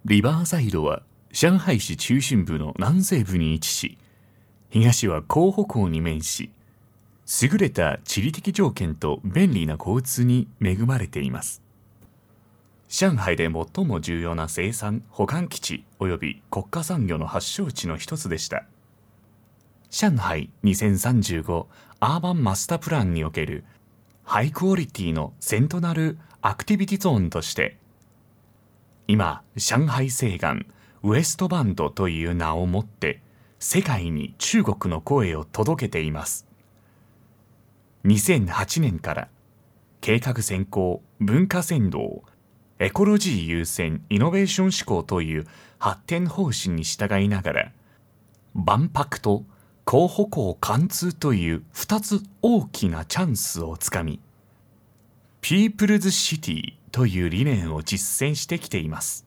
リバーサイドは上海市中心部の南西部に位置し、東は江北港に面し、優れた地理的条件と便利な交通に恵まれています。上海で最も重要な生産・保管基地及び国家産業の発祥地の一つでした。上海2035アーバンマスタープランにおけるハイクオリティのセントナルアクティビティゾーンとして、今、上海西岸ウエストバンドという名をもって世界に中国の声を届けています。2008年から計画先行、文化先導、エコロジー優先、イノベーション志向という発展方針に従いながら、万博と江北港貫通という2つ大きなチャンスをつかみ、ピープルズシティという理念を実践してきています。